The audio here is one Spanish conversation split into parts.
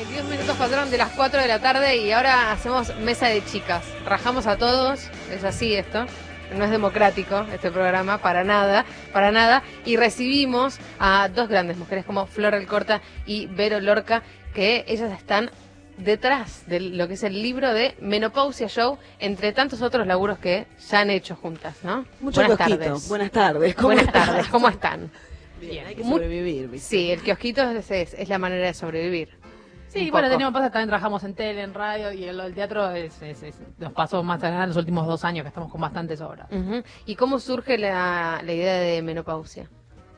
22 minutos pasaron de las 4 de la tarde y ahora hacemos mesa de chicas. Rajamos a todos, es así esto. No es democrático este programa, para nada. Y recibimos a dos grandes mujeres como Flor Alcorta y Vero Lorca, que ellas están detrás de lo que es el libro de Menopausia Show, entre tantos otros laburos que ya han hecho juntas, ¿no? Buenas tardes. Buenas tardes, ¿cómo están? Bien, hay que sobrevivir, ¿viste? Sí, el kiosquito es la manera de sobrevivir. Sí, bueno, también trabajamos en tele, en radio, y el teatro nos pasó más allá en los últimos 2 años, que estamos con bastantes obras. Uh-huh. ¿Y cómo surge la idea de Menopausia?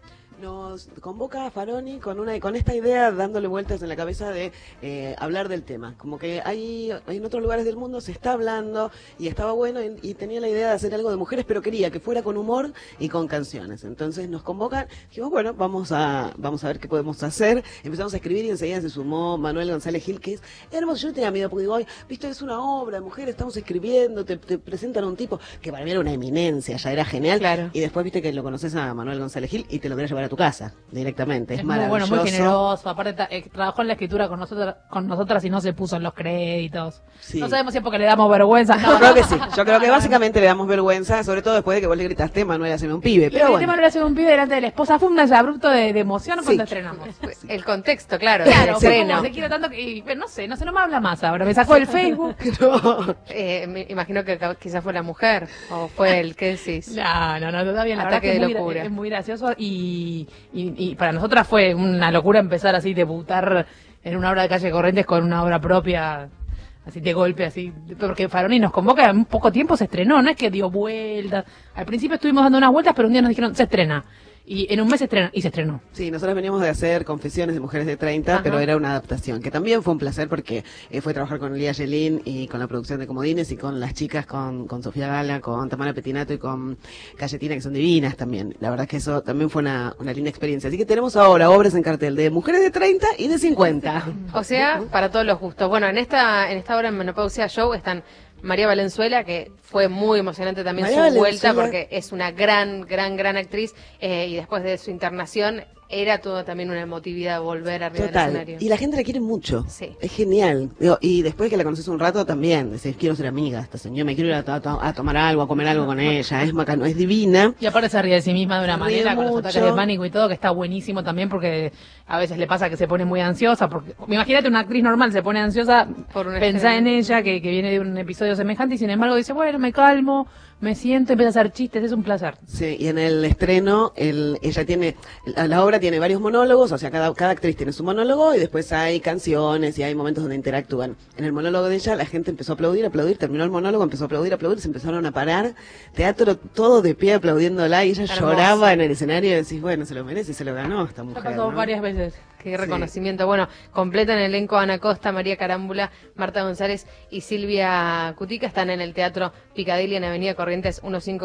Nos convoca Faroni con esta idea, dándole vueltas en la cabeza de hablar del tema. Como que hay en otros lugares del mundo se está hablando y estaba bueno y tenía la idea de hacer algo de mujeres, pero quería que fuera con humor y con canciones. Entonces nos convocan, dijimos, bueno, vamos a ver qué podemos hacer. Empezamos a escribir y enseguida se sumó Manuel González Gil, que es hermoso. Yo tenía miedo porque digo, ay, viste, es una obra de mujeres, estamos escribiendo, te presentan a un tipo que para mí era una eminencia, ya era genial. Claro. Y después viste que lo conoces a Manuel González Gil y te lo querés llevar a tu casa directamente. Es muy maravilloso. bueno, muy generoso. Aparte trabajó en la escritura con nosotras y no se puso en los créditos. Sí. No sabemos si es porque le damos vergüenza. Yo creo que sí. Yo creo que básicamente le damos vergüenza, sobre todo después de que vos le gritaste, Manuel, haceme un pibe. Pero bueno. Manuel hace un pibe delante de la esposa. Fue un abrupto de emoción cuando estrenamos. El contexto, claro. Claro, estreno. se quiere tanto que, no sé, no me habla más ahora. Me sacó el Facebook. No. Me imagino que quizás fue la mujer, o fue el, ¿qué decís? No, todavía la Ataque verdad de que locura. es muy gracioso y para nosotras fue una locura empezar así, debutar en una obra de Calle Corrientes con una obra propia, así de golpe, así, porque Faroni nos convoca, en poco tiempo se estrenó, no es que dio vueltas, al principio estuvimos dando unas vueltas, pero un día nos dijeron, se estrena. Y en un mes se estrenó. Sí, nosotros veníamos de hacer Confesiones de Mujeres de 30, Ajá. pero era una adaptación, que también fue un placer porque fue trabajar con Lía Yelín y con la producción de Comodines y con las chicas, con Sofía Gala, con Tamara Petinato y con Cayetina, que son divinas también. La verdad es que eso también fue una linda experiencia. Así que tenemos ahora obras en cartel de mujeres de 30 y de 50. O sea, para todos los gustos. Bueno, en esta obra en Menopausia Show están María Valenzuela, que fue muy emocionante también María su vuelta, Valenzuela, porque es una gran actriz, y después de su internación era todo también una emotividad volver arriba del Total. escenario. Y la gente la quiere mucho. Sí. Es genial. Digo, y después que la conoces un rato también, decís, quiero ser amiga de esta señora, me quiero ir a tomar algo, a comer algo con ella. Es macano, es divina. Y aparte se ríe de sí misma de una Se ríe manera, con los mucho. ataques de pánico y todo, que está buenísimo también, porque a veces le pasa que se pone muy ansiosa, porque imagínate una actriz normal se pone ansiosa, Por un pensá estreno. en ella, que viene de un episodio semejante, y sin embargo dice, bueno, me calmo, me siento, empieza a hacer chistes, es un placer. Sí, y en el estreno, ella tiene, la obra tiene varios monólogos, o sea, cada actriz tiene su monólogo y después hay canciones y hay momentos donde interactúan. En el monólogo de ella, la gente empezó a aplaudir, terminó el monólogo, empezó a aplaudir, se empezaron a parar, teatro todo de pie aplaudiéndola y ella Hermoso. lloraba en el escenario y decís, bueno, se lo merece y se lo ganó esta Ya mujer, pasó ¿no? varias veces. Qué reconocimiento. Bueno, completan el elenco Ana Costa, María Carámbula, Marta González y Silvia Cutica. Están en el Teatro Picadilly en Avenida Corrientes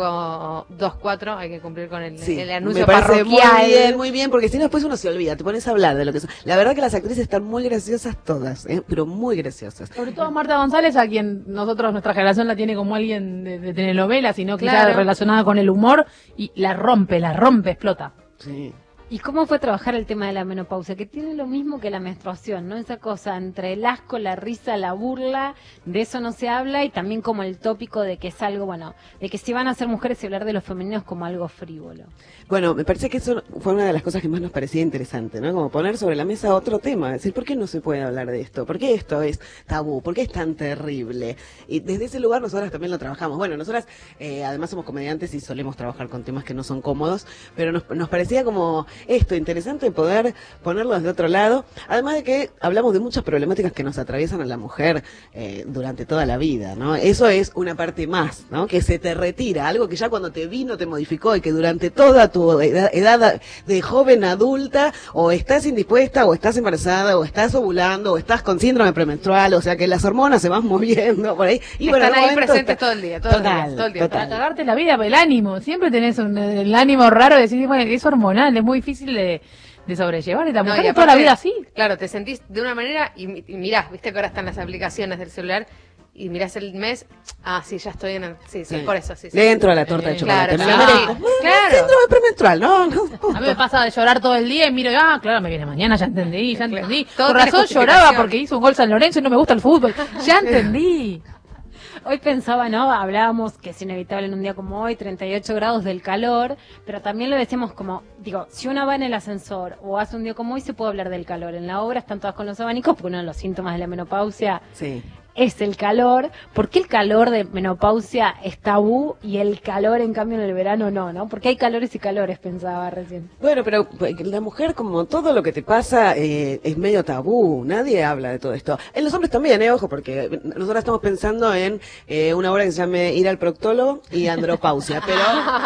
1524. Hay que cumplir con el anuncio me parece parroquial. muy bien, porque si no después uno se olvida, te pones a hablar de lo que son. La verdad que las actrices están muy graciosas todas, pero muy graciosas. Sobre todo Marta González, a quien nuestra generación la tiene como alguien de telenovela, sino quizá Claro. relacionada con el humor, y la rompe, explota. Sí. ¿Y cómo fue trabajar el tema de la menopausia? Que tiene lo mismo que la menstruación, ¿no? Esa cosa entre el asco, la risa, la burla, de eso no se habla, y también como el tópico de que es algo, bueno, de que si van a ser mujeres y hablar de los femeninos como algo frívolo. Bueno, me parece que eso fue una de las cosas que más nos parecía interesante, ¿no? Como poner sobre la mesa otro tema, decir, ¿por qué no se puede hablar de esto? ¿Por qué esto es tabú? ¿Por qué es tan terrible? Y desde ese lugar nosotras también lo trabajamos. Bueno, nosotras además somos comediantes y solemos trabajar con temas que no son cómodos, pero nos parecía como esto, interesante poder ponerlo desde otro lado, además de que hablamos de muchas problemáticas que nos atraviesan a la mujer durante toda la vida, ¿no? Eso es una parte más, ¿no? Que se te retira, algo que ya cuando te vino te modificó y que durante toda tu edad de joven adulta o estás indispuesta o estás embarazada o estás ovulando o estás con síndrome premenstrual, o sea que las hormonas se van moviendo por ahí y bueno, Están en ahí algún momento presentes todo el día, todo el día. Para cagarte la vida, el ánimo. Siempre tenés el ánimo raro de decir, bueno, es hormonal, es muy difícil de sobrellevar. Y la mujer y es toda la aparte, vida así. Claro, te sentís de una manera y mirá, viste que ahora están las aplicaciones del celular y mirás el mes, sí, ya estoy en el... Sí, Sí. por eso, sí. Le entro a la torta de chocolate. Claro, Me la sí. merezco. Claro. Síndrome premenstrual, no. A mí me pasa de llorar todo el día y miro, claro, me viene mañana, ya entendí. Todo Por tiene razón justificación. lloraba porque hizo un gol San Lorenzo y no me gusta el fútbol. Ya entendí. Hoy pensaba, ¿no? Hablábamos que es inevitable en un día como hoy, 38 grados del calor, pero también lo decimos como, digo, si uno va en el ascensor o hace un día como hoy, se puede hablar del calor. En la obra están todas con los abanicos, porque uno de los síntomas de la menopausia Sí. es el calor. ¿Por qué el calor de menopausia es tabú y el calor, en cambio, en el verano no? Porque hay calores y calores, pensaba recién. Bueno, pero la mujer, como todo lo que te pasa, es medio tabú. Nadie habla de todo esto. En los hombres también, ojo, porque nosotros estamos pensando en una obra que se llame Ir al proctólogo y andropausia, pero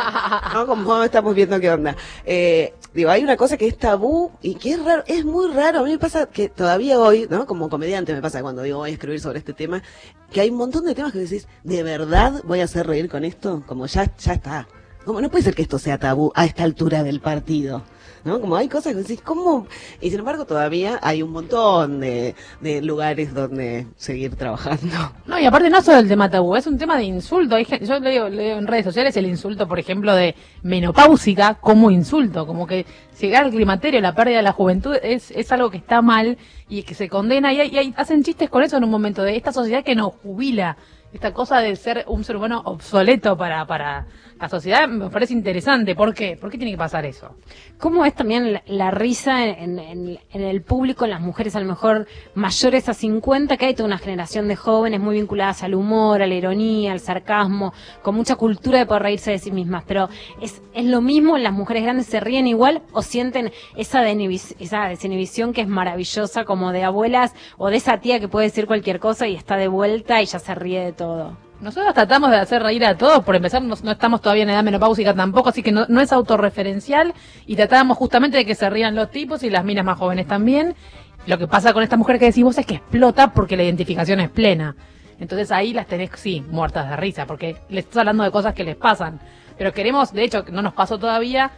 no, como estamos viendo qué onda. Digo, hay una cosa que es tabú y que es raro, es muy raro. A mí me pasa que todavía hoy, ¿no? Como comediante me pasa cuando digo voy a escribir sobre este tema, que hay un montón de temas que decís, ¿de verdad voy a hacer reír con esto? Como ya está. Como no puede ser que esto sea tabú a esta altura del partido, ¿no? Como hay cosas que decís, ¿cómo? Y sin embargo todavía hay un montón de lugares donde seguir trabajando. No, y aparte no solo el tema tabú, es un tema de insulto. Yo leo en redes sociales el insulto, por ejemplo, de menopáusica como insulto, como que llegar al climaterio, la pérdida de la juventud, es algo que está mal y que se condena. Y hacen chistes con eso en un momento, de esta sociedad que nos jubila, esta cosa de ser un ser humano obsoleto para la sociedad. Me parece interesante. ¿Por qué? ¿Por qué tiene que pasar eso? ¿Cómo es también la risa en el público, en las mujeres a lo mejor mayores a 50, que hay toda una generación de jóvenes muy vinculadas al humor, a la ironía, al sarcasmo, con mucha cultura de poder reírse de sí mismas? Pero ¿es lo mismo? ¿Las mujeres grandes se ríen igual o sienten esa desinhibición que es maravillosa, como de abuelas o de esa tía que puede decir cualquier cosa y está de vuelta y ya se ríe de todo? Nosotros tratamos de hacer reír a todos, por empezar no estamos todavía en edad menopáusica tampoco, así que no es autorreferencial, y tratábamos justamente de que se rían los tipos y las minas más jóvenes también. Lo que pasa con esta mujer que decís vos es que explota porque la identificación es plena. Entonces ahí las tenés, sí, muertas de risa, porque les estás hablando de cosas que les pasan. Pero queremos, de hecho, que no nos pasó todavía,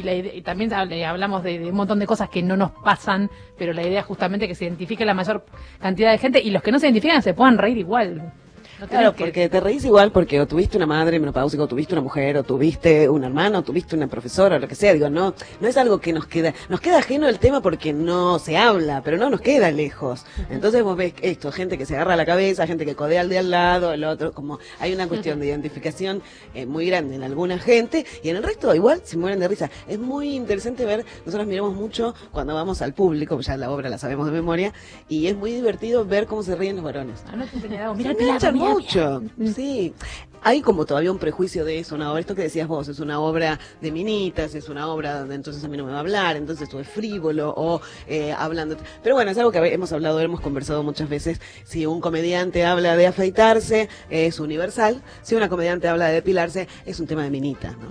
y también hablamos de un montón de cosas que no nos pasan, pero la idea es justamente que se identifique la mayor cantidad de gente, y los que no se identifican se puedan reír igual. No Claro, porque te reís igual porque o tuviste una madre menopáusica, o tuviste una mujer, o tuviste un hermano, o tuviste una profesora, o lo que sea. Digo, no es algo que nos queda ajeno el tema porque no se habla, pero no nos queda lejos. Entonces vos ves esto, gente que se agarra la cabeza, gente que codea al de al lado, el otro, como hay una cuestión de identificación muy grande en alguna gente, y en el resto igual se mueren de risa. Es muy interesante ver, nosotros miramos mucho cuando vamos al público, ya la obra la sabemos de memoria, y es muy divertido ver cómo se ríen los varones. No te enseñado, mira Se el Pilar, enganchan mira. mucho, sí. Hay como todavía un prejuicio de eso, ¿no? Esto que decías vos, es una obra de minitas, es una obra donde entonces a mí no me va a hablar, entonces esto es frívolo, o hablando... Pero bueno, es algo que hemos hablado, hemos conversado muchas veces. Si un comediante habla de afeitarse, es universal. Si una comediante habla de depilarse, es un tema de minitas, ¿no?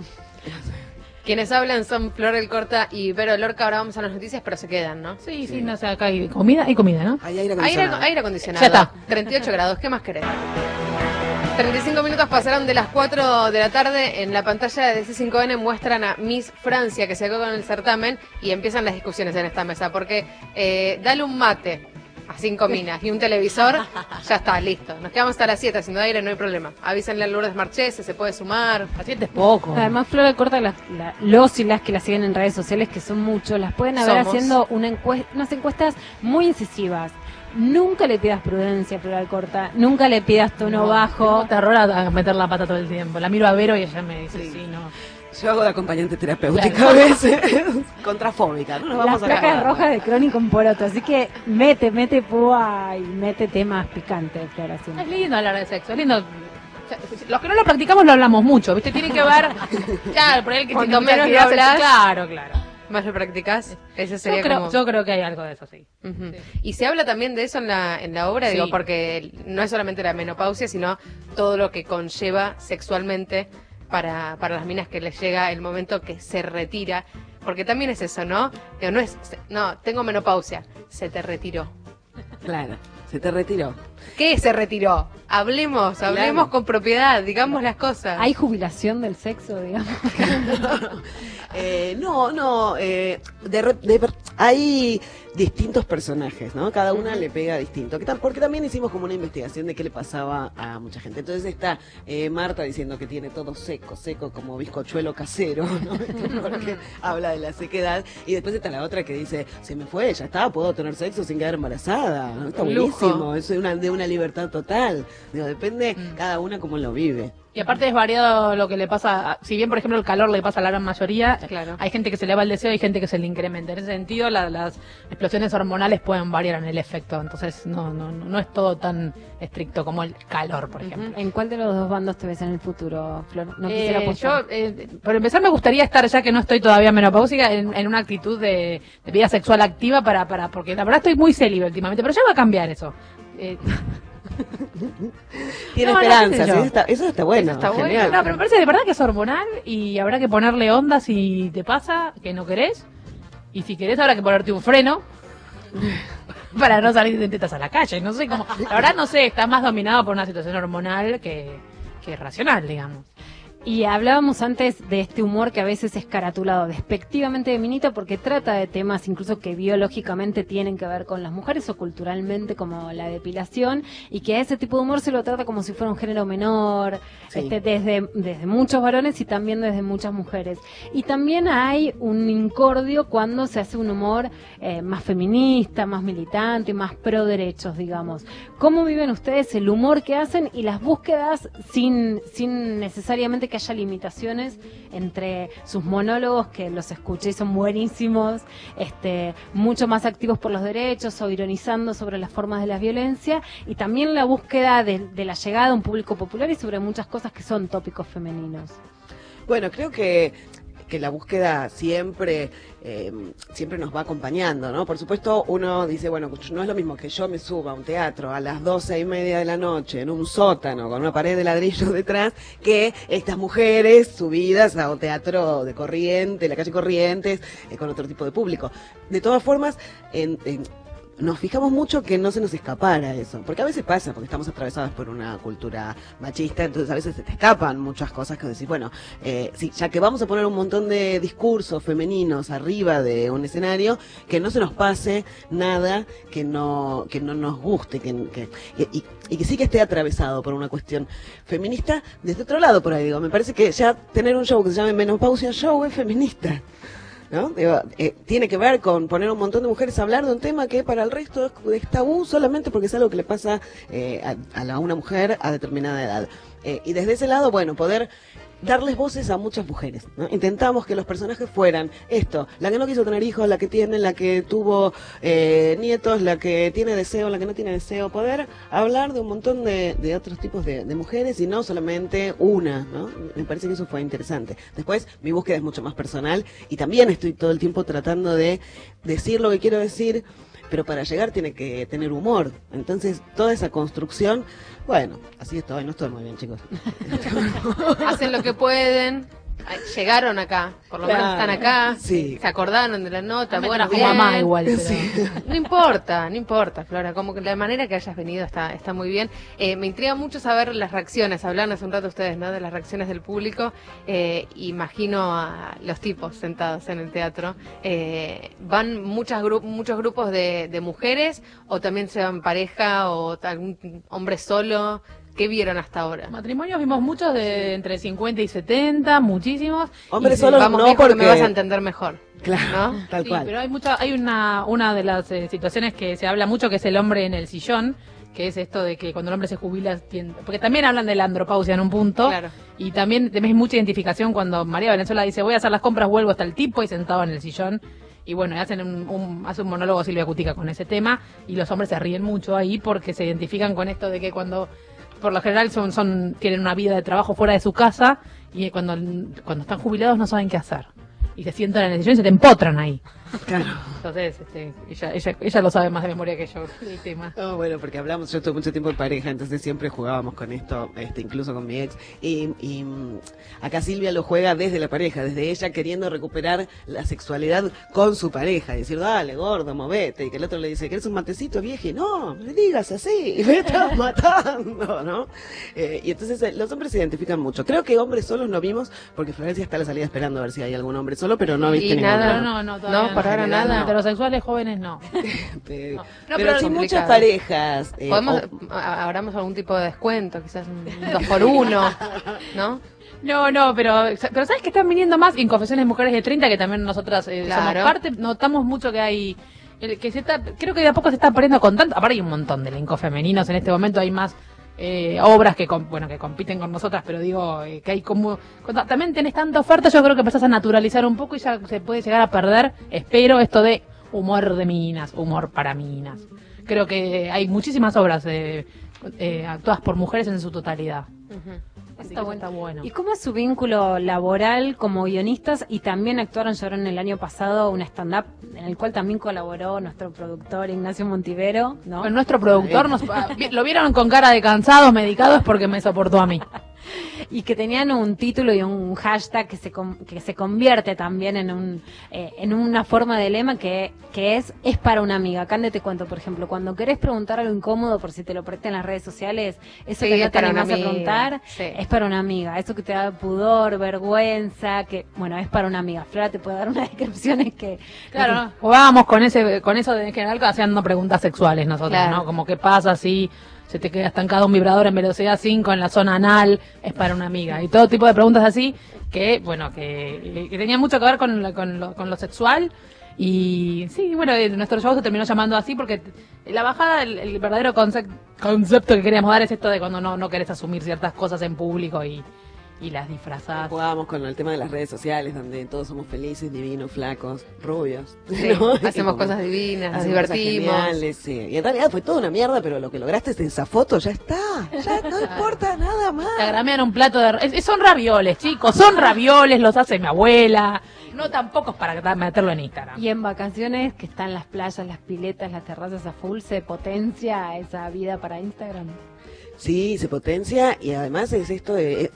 Quienes hablan son Flor del Corta y Vero Lorca. Ahora vamos a las noticias, pero se quedan, ¿no? Sí, no sé, acá hay comida, ¿no? Hay aire acondicionado. Aire acondicionado. Ya está. 38 grados, ¿qué más querés? 35 minutos pasaron de las 4 de la tarde. En la pantalla de C5N muestran a Miss Francia, que se quedó con el certamen, y empiezan las discusiones en esta mesa, porque dale un mate a 5 minas y un televisor, ya está, listo. Nos quedamos hasta las 7 haciendo aire, no hay problema. Avísenle a Lourdes Marchese, se puede sumar. A 7 es poco. Además, Flora Corta, los y las que la siguen en redes sociales, que son muchos, las pueden ver haciendo unas encuestas muy incisivas. Nunca le pidas prudencia, Flora Corta. Nunca le pidas tono bajo. Tengo terror a meter la pata todo el tiempo. La miro a Vero y ella me dice, sí no. Yo hago de acompañante terapéutica a veces, contrafóbica, no nos vamos Las a placas acabar. rojas de Crónico en Poroto. Así que mete púa y mete temas picantes, Flora. Siempre. Es lindo hablar de sexo, es lindo. Los que no lo practicamos lo hablamos mucho, ¿viste? Tiene que ver. Claro, por ahí que Cuanto tiene mucha menos lo actividad hablas, sexual. Claro. ¿Más lo practicás? Ese sería Yo creo que hay algo de eso, sí. Ujú. Y se habla también de eso en la obra, Sí. digo, porque no es solamente la menopausia, sino todo lo que conlleva sexualmente para las minas, que les llega el momento que se retira. Porque también es eso, ¿no? Digo, no, tengo menopausia, se te retiró. Claro, se te retiró. ¿Qué se retiró? Hablemos Claro. con propiedad, digamos las cosas. ¿Hay jubilación del sexo, digamos? Hay distintos personajes, ¿no? Cada una le pega distinto. Porque también hicimos como una investigación de qué le pasaba a mucha gente. Entonces está Marta diciendo que tiene todo seco como bizcochuelo casero, ¿no? Porque habla de la sequedad. Y después está la otra que dice, se me fue, ya está, puedo tener sexo sin quedar embarazada, ¿no? Está Un buenísimo, lujo. es de una libertad total. Digo, depende cada una cómo lo vive. Y aparte es variado lo que le pasa, si bien por ejemplo el calor le pasa a la gran mayoría, Claro. hay gente que se le va el deseo y hay gente que se le incrementa. En ese sentido las explosiones hormonales pueden variar en el efecto, entonces no es todo tan estricto como el calor, por ejemplo. ¿En cuál de los dos bandos te ves en el futuro, Flor? No quisiera apostar. Por empezar me gustaría estar, ya que no estoy todavía menopáusica, en una actitud de vida sexual activa porque la verdad estoy muy célibe últimamente, pero ya va a cambiar eso. Tiene No, no, esperanza, qué sé yo. eso está bueno. Eso está bueno. genial. No, pero me parece de verdad que es hormonal y habrá que ponerle onda si te pasa, que no querés. Y si querés habrá que ponerte un freno para no salir de tetas a la calle. No sé cómo. La verdad no sé, está más dominado por una situación hormonal que racional, digamos. Y hablábamos antes de este humor que a veces es caratulado despectivamente feminista porque trata de temas incluso que biológicamente tienen que ver con las mujeres o culturalmente como la depilación y que a ese tipo de humor se lo trata como si fuera un género menor, Sí. desde muchos varones y también desde muchas mujeres. Y también hay un incordio cuando se hace un humor más feminista, más militante, más pro derechos, digamos. ¿Cómo viven ustedes el humor que hacen y las búsquedas sin necesariamente que haya limitaciones entre sus monólogos, que los escuché y son buenísimos, mucho más activos por los derechos o ironizando sobre las formas de la violencia, y también la búsqueda de la llegada a un público popular y sobre muchas cosas que son tópicos femeninos? Bueno, creo que la búsqueda siempre nos va acompañando, ¿no? Por supuesto, uno dice, bueno, no es lo mismo que yo me suba a un teatro a las 12:30 de la noche en un sótano con una pared de ladrillo detrás, que estas mujeres subidas a un teatro de Corrientes, la calle Corrientes, con otro tipo de público. De todas formas, nos fijamos mucho que no se nos escapara eso, porque a veces pasa, porque estamos atravesados por una cultura machista, entonces a veces se te escapan muchas cosas que decís, bueno, sí, ya que vamos a poner un montón de discursos femeninos arriba de un escenario, que no se nos pase nada que no nos guste, y que sí que esté atravesado por una cuestión feminista desde otro lado por ahí, digo, me parece que ya tener un show que se llame Menopausia Show es feminista, ¿no? Digo, tiene que ver con poner un montón de mujeres a hablar de un tema que para el resto es tabú solamente porque es algo que le pasa a una mujer a determinada edad. Y desde ese lado, bueno, poder darles voces a muchas mujeres, ¿no? Intentamos que los personajes fueran esto, la que no quiso tener hijos, la que tiene, la que tuvo nietos, la que tiene deseo, la que no tiene deseo, poder hablar de un montón de otros tipos de mujeres y no solamente una, ¿no? Me parece que eso fue interesante. Después, mi búsqueda es mucho más personal y también estoy todo el tiempo tratando de decir lo que quiero decir, pero para llegar tiene que tener humor. Entonces, toda esa construcción, bueno, así estoy, no estoy muy bien, chicos. Hacen lo que pueden. Ay, llegaron acá, por lo menos Claro, están acá, sí. se acordaron de la nota, Bueno, bueno, tu bien. mamá igual, pero... No importa, Flora, como que la manera que hayas venido está muy bien. Me intriga mucho saber las reacciones, hablaron hace un rato ustedes, ¿no? De las reacciones del público. Imagino a los tipos sentados en el teatro. ¿Van muchos grupos de mujeres o también se van pareja o algún hombre solo? ¿Qué vieron hasta ahora? Matrimonios vimos muchos de entre 50 y 70, muchísimos. Hombres Y- solos Vamos, no, viejo, que porque... me vas a entender mejor. Claro, ¿no? tal Sí, cual. pero hay una de las situaciones que se habla mucho, que es el hombre en el sillón, que es esto de que cuando el hombre se jubila, porque también hablan de la andropausia en un punto, Claro. y también tenés mucha identificación cuando María Valenzuela dice, voy a hacer las compras, vuelvo hasta el tipo, y sentado en el sillón, y bueno, hacen hace un monólogo Silvia Cutica con ese tema, y los hombres se ríen mucho ahí porque se identifican con esto de que cuando, por lo general tienen una vida de trabajo fuera de su casa, y cuando están jubilados no saben qué hacer, y se sientan en el sillón y se te empotran ahí. Claro. Entonces, ella lo sabe más de memoria que yo, el tema. Oh, bueno, porque hablamos, yo tuve mucho tiempo en pareja, entonces siempre jugábamos con esto, incluso con mi ex, y acá Silvia lo juega desde la pareja, desde ella queriendo recuperar la sexualidad con su pareja, y decir, dale, gordo, movete, y que el otro le dice, ¿querés un matecito, vieja? No, me digas así, me estás matando, ¿no? Y entonces los hombres se identifican mucho. Creo que hombres solos no vimos, porque Florencia está a la salida esperando a ver si hay algún hombre solo, pero no viste Y ninguno. nada, No, todavía no, por ahora nada. Heterosexuales jóvenes no. Pero pero sí, es muchas complicado. parejas. Podemos, habramos algún tipo de descuento, quizás un 2x1, ¿no? No, pero ¿sabes que están viniendo más en Confesiones de Mujeres de 30, que también nosotras somos Claro. parte? Notamos mucho que hay... creo que de a poco se está poniendo con tanto... Aparte hay un montón de elencos femeninos en este momento, hay más obras que compiten con nosotras, pero digo que hay como... Cuando también tenés tanta oferta, yo creo que empezás a naturalizar un poco y ya se puede llegar a perder, espero, esto de humor de minas, humor para minas. Creo que hay muchísimas obras actuadas por mujeres en su totalidad. Así que eso está bueno. ¿Y cómo es su vínculo laboral como guionistas? Y también actuaron, en el año pasado un stand-up en el cual también colaboró nuestro productor Ignacio Montivero, ¿no? Bueno, nuestro productor lo vieron con cara de cansados, medicados, porque me soportó a mí. Y que tenían un título y un hashtag que se convierte también en una forma de lema que es para una amiga. Acá te cuento, por ejemplo, cuando querés preguntar algo incómodo por si te lo prestan en las redes sociales, eso Sí, que no es te para una animás a amiga. preguntar, Sí. es para una amiga. Eso que te da pudor, vergüenza, es para una amiga. Flora te puede dar unas descripciones que... Claro, ¿no? Jugábamos con eso de en general haciendo preguntas sexuales nosotros, Claro. ¿no? Como qué pasa si se te queda estancado un vibrador en velocidad 5 en la zona anal, es para una amiga. Y todo tipo de preguntas así que tenían mucho que ver con lo sexual. Y sí, bueno, nuestro show se terminó llamando así porque la bajada, el verdadero concepto que queríamos dar es esto de cuando no querés asumir ciertas cosas en público y las disfrazás. Jugábamos con el tema de las redes sociales, donde todos somos felices, divinos, flacos, rubios. Sí, ¿no? hacemos Y como- cosas divinas, nos hacemos cosas divertimos. geniales, sí. Y en realidad fue toda una mierda, pero lo que lograste es esa foto, ya está. Ya no importa nada más. Te agramean un plato de... son ravioles, chicos, son ravioles, los hace mi abuela. No tampoco es para meterlo en Instagram. Y en vacaciones, que están las playas, las piletas, las terrazas a full, se potencia esa vida para Instagram. Sí, se potencia y además es esto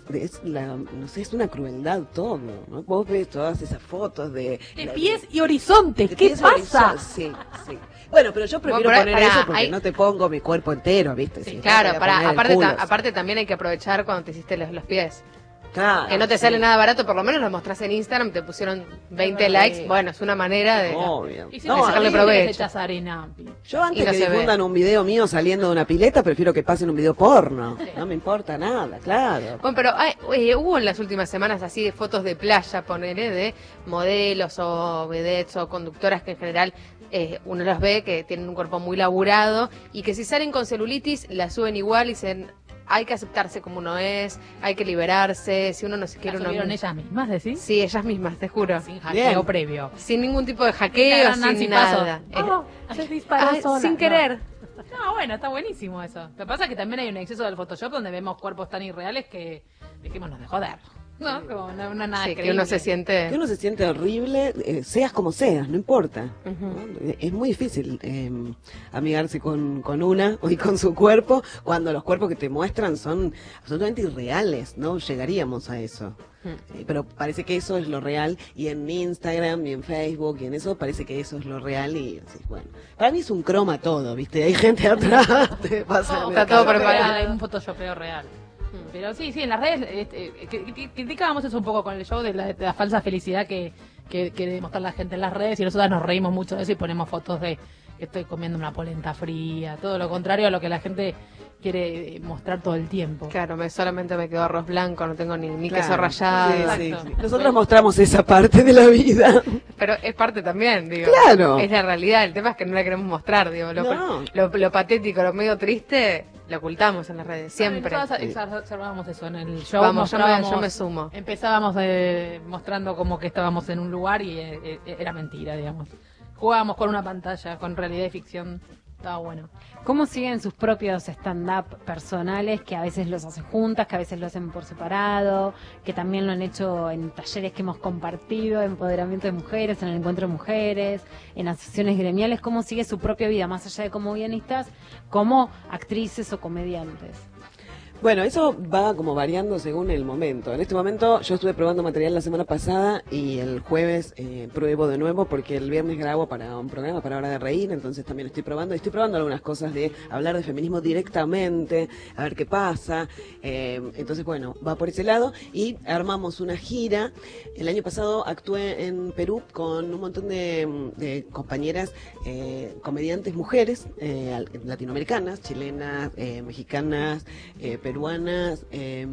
no sé, es una crueldad todo, ¿no? Vos ves todas esas fotos de Pies y horizontes, de ¿qué pies pasa? horizontes, sí, sí. Bueno, pero yo prefiero Bueno, poner pará, eso porque hay- no te pongo mi cuerpo entero, ¿viste? Sí, Si no, claro, te voy a poner el aparte, culo. aparte también hay que aprovechar cuando te hiciste los pies. Claro, Que no te sí. sale nada barato, por lo menos lo mostrás en Instagram, te pusieron 20 likes. Bueno, es una manera de... Obvio. Y si No, no, sacarle a mí provecho. les echas arena. Yo antes Y no que se ve. difundan un video mío saliendo de una pileta, prefiero que pasen un video porno. No me importa nada, claro. Bueno, pero hubo en las últimas semanas así de fotos de playa, ponele, de modelos o vedettes o conductoras que en general uno los ve que tienen un cuerpo muy laburado y que si salen con celulitis la suben igual y dicen hay que aceptarse como uno es, hay que liberarse, si uno no se quiere ¿La uno subieron mismo. ellas mismas, decís? Sí, ellas mismas, te juro. Sin hackeo Bien. previo. Sin ningún tipo de hackeo, La Nancy sin Paso. nada. Se disparó Ah, sola. sin No. querer. No, bueno, está buenísimo eso. Lo que pasa es que también hay un exceso del Photoshop donde vemos cuerpos tan irreales que dejémonos de joder. No, como no nada Sí, que creíble. uno se siente... Que uno se siente horrible, seas como seas, no importa. Ujú. ¿No? Es muy difícil amigarse con una y con su cuerpo cuando los cuerpos que te muestran son absolutamente irreales, ¿no? Llegaríamos a eso. Pero parece que eso es lo real y en Instagram y en Facebook y en eso parece que eso es lo real y así, bueno. Para mí es un croma todo, ¿viste? Hay gente atrás, te pasa. está todo preparado. Hay un Photoshopeo real. Pero sí, en las redes criticábamos eso un poco con el show de la falsa felicidad que quiere demostrar la gente en las redes y nosotras nos reímos mucho de eso y ponemos fotos de que estoy comiendo una polenta fría, todo lo contrario a lo que la gente quiere mostrar todo el tiempo. Claro, solamente me quedó arroz blanco, no tengo ni Claro. queso rallado. Sí, Exacto. sí. Nosotros mostramos esa parte de la vida. Pero es parte también, digo. Claro. Es la realidad, el tema es que no la queremos mostrar, digo. No. Lo patético, lo medio triste, lo ocultamos en las redes, siempre. Nosotras observábamos eso en el show. Vamos, yo mostrábamos- me sumo. Empezábamos mostrando como que estábamos en un lugar y era mentira, digamos. Jugábamos con una pantalla, con realidad y ficción estaba bueno. ¿Cómo siguen sus propios stand-up personales, que a veces los hacen juntas, que a veces lo hacen por separado, que también lo han hecho en talleres que hemos compartido, empoderamiento de mujeres, en el encuentro de mujeres, en asociaciones gremiales? ¿Cómo sigue su propia vida, más allá de como guionistas, como actrices o comediantes? Bueno, eso va como variando según el momento. En este momento yo estuve probando material la semana pasada y el jueves pruebo de nuevo porque el viernes grabo para un programa, para Hora de Reír, entonces también estoy probando. Estoy probando algunas cosas de hablar de feminismo directamente, a ver qué pasa. Entonces, bueno, va por ese lado y armamos una gira. El año pasado actué en Perú con un montón de compañeras comediantes mujeres latinoamericanas, chilenas, mexicanas, peruanas,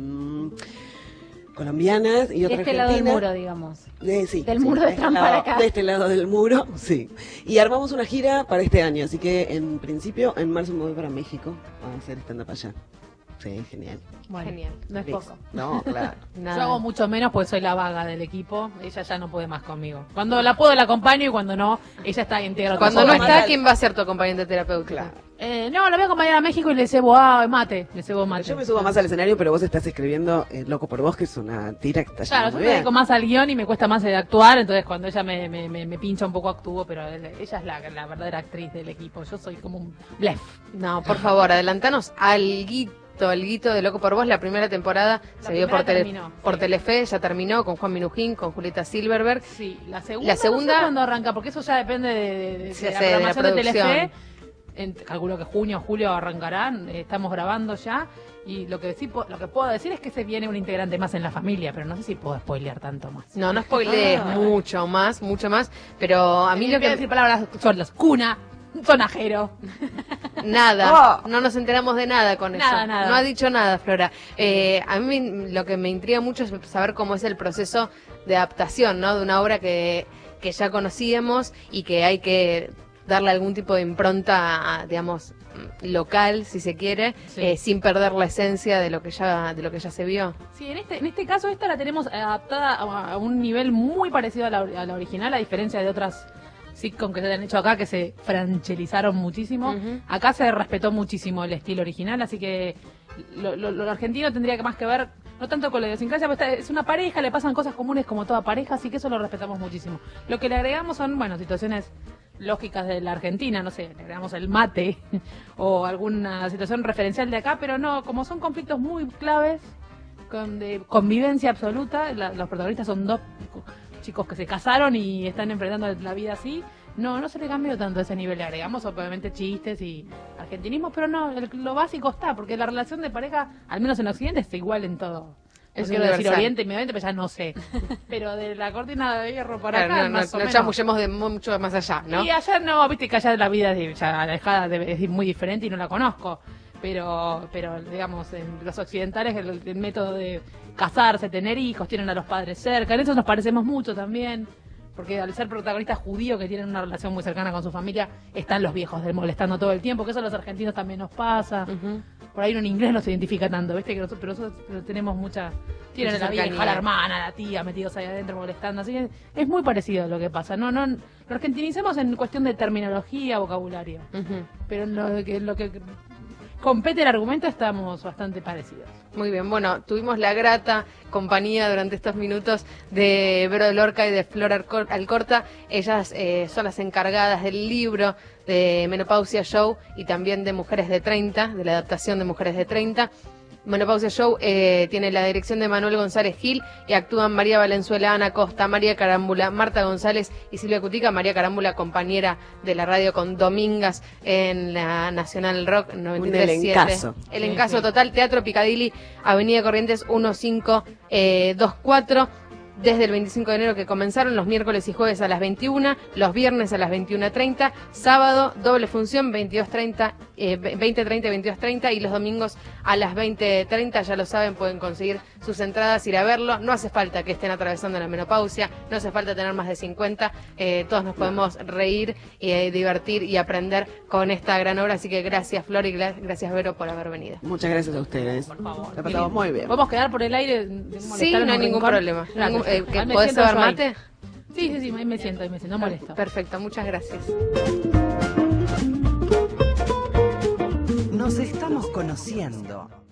colombianas y otras de este lado del muro, digamos. Sí, del muro de Trump para acá. De este lado del muro, sí. Y armamos una gira para este año, así que en principio en marzo me voy para México a hacer stand-up allá. Sí, genial. Bueno, Genial. no es poco. No, claro. Nada. Yo hago mucho menos porque soy la vaga del equipo. Ella ya no puede más conmigo. Cuando la puedo la acompaño y cuando no, ella está íntegra. Cuando no Nosotros- está, ¿quién va a ser tu acompañante terapéutico? Claro. No, la voy a acompañar a México y le cebo mate. Le cebo mate. Yo me subo más al escenario, pero vos estás escribiendo Loco por Vos, que es una tira que está Claro, yendo yo muy me bien. dedico más al guión y me cuesta más actuar, entonces cuando ella me pincha un poco actúo, pero ella es la verdadera actriz del equipo. Yo soy como un blef. No, por favor, adelantanos alguito de Loco por Vos. La primera temporada se vio por, primera terminó, por sí. Telefe, ya terminó con Juan Minujín, con Julieta Silverberg. Sí, la segunda segunda- no sé cuándo arranca, porque eso ya depende de Sí, la sí, de la programación de producción. Telefe. Calculo que junio o julio arrancarán, estamos grabando ya. Y lo que puedo decir es que se viene un integrante más en la familia, pero no sé si puedo spoilear tanto más. No, no spoilees mucho más, pero a mí lo voy a que... decir palabras solas. Cuna, sonajero. Nada, no nos enteramos de nada con Nada, eso. nada. No ha dicho nada, Flora. A mí lo que me intriga mucho es saber cómo es el proceso de adaptación, ¿no? De una obra que ya conocíamos y que hay que darle algún tipo de impronta, digamos, local, si se quiere, Sí. sin perder la esencia de lo que ya se vio. Sí, en este caso esta la tenemos adaptada a un nivel muy parecido a la original, a diferencia de otras sitcom que se han hecho acá, que se franchelizaron muchísimo. Ujú. Acá se respetó muchísimo el estilo original, así que lo argentino tendría que más que ver, no tanto con la idiosincrasia, porque es una pareja, le pasan cosas comunes como toda pareja, así que eso lo respetamos muchísimo. Lo que le agregamos son, bueno, situaciones lógicas de la Argentina, no sé, le agregamos el mate o alguna situación referencial de acá, pero no, como son conflictos muy claves, de convivencia absoluta, los protagonistas son dos chicos que se casaron y están enfrentando la vida así, no se le cambió tanto ese nivel, le agregamos obviamente chistes y argentinismos, pero no, lo básico está, porque la relación de pareja, al menos en Occidente, es igual en todo. Es Eso quiero decir universal. Oriente y Medio Oriente, pero ya no sé. Pero de la cortina de hierro para Claro, acá, no más o menos. chamullemos de mucho más allá, ¿no? Y allá no, viste que allá la vida ya alejada es muy diferente y no la conozco. Pero digamos, en los occidentales el método de casarse, tener hijos, tienen a los padres cerca, en eso nos parecemos mucho también. Porque al ser protagonistas judíos que tienen una relación muy cercana con su familia, están los viejos molestando todo el tiempo, que eso a los argentinos también nos pasa. Ujú. Por ahí un inglés no se identifica tanto, ¿viste? Que pero nosotros tenemos tienen Mucha a la vieja, cercanía. la hermana, la tía metidos ahí adentro molestando, así que es muy parecido a lo que pasa. No, lo argentinicemos en cuestión de terminología, vocabulario, Ujú. pero en lo que compete el argumento estamos bastante parecidos. Muy bien, bueno, tuvimos la grata compañía durante estos minutos de Vero Lorca y de Flor Alcorta. Ellas son las encargadas del libro de Menopausia Show y también de Mujeres de 30, de la adaptación de Mujeres de 30. Menopausia Show tiene la dirección de Manuel González Gil y actúan María Valenzuela, Ana Costa, María Carámbula, Marta González y Silvia Cutica. María Carámbula, compañera de la radio con Domingas en la Nacional Rock 93.7. elencazo. El Sí, encaso sí. total, Teatro Picadilly, Avenida Corrientes 1524. Desde el 25 de enero que comenzaron, los miércoles y jueves a las 21, los viernes a las 21:30, sábado doble función 20:30 y 22:30 y los domingos a las 20:30, ya lo saben, pueden conseguir sus entradas, ir a verlo, no hace falta que estén atravesando la menopausia, no hace falta tener más de 50, todos nos podemos reír, divertir y aprender con esta gran obra, así que gracias Flor y gracias Vero por haber venido. Muchas gracias a ustedes. Por favor. La pasamos muy bien. ¿Podemos quedar por el aire? Sí, no hay ningún problema. Gracias. ¿Que Ahí me ¿Podés siento cebar yo ahí. mate? Sí, ahí me siento, no molesto. Perfecto, muchas gracias. Nos estamos conociendo.